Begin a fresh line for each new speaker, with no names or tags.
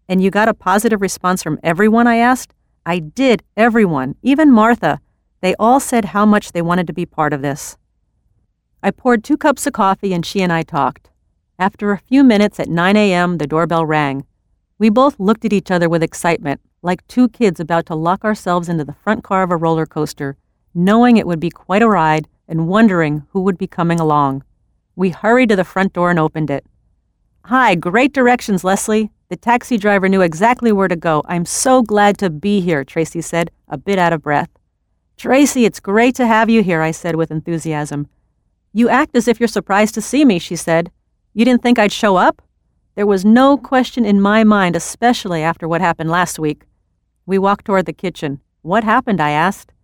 And you got a positive response from everyone, I asked. I did, everyone, even Martha. They all said how much they wanted to be part of this. I poured 2 cups of coffee and she and I talked. After a few minutes at 9 a.m., the doorbell rang. We both looked at each other with excitement, like 2 kids about to lock ourselves into the front car of a roller coaster, knowing it would be quite a ride and wondering who would be coming along. We hurried to the front door and opened it. "Hi, great directions, Leslie." The taxi driver knew exactly where to go. "I'm so glad to be here," Tracy said, a bit out of breath. "Tracy, it's great to have you here," I said with enthusiasm. "You act as if you're surprised to see me," she said. "You didn't think I'd show up?" There was no question in my mind, especially after what happened last week. We walked toward the kitchen. "What happened?" I asked.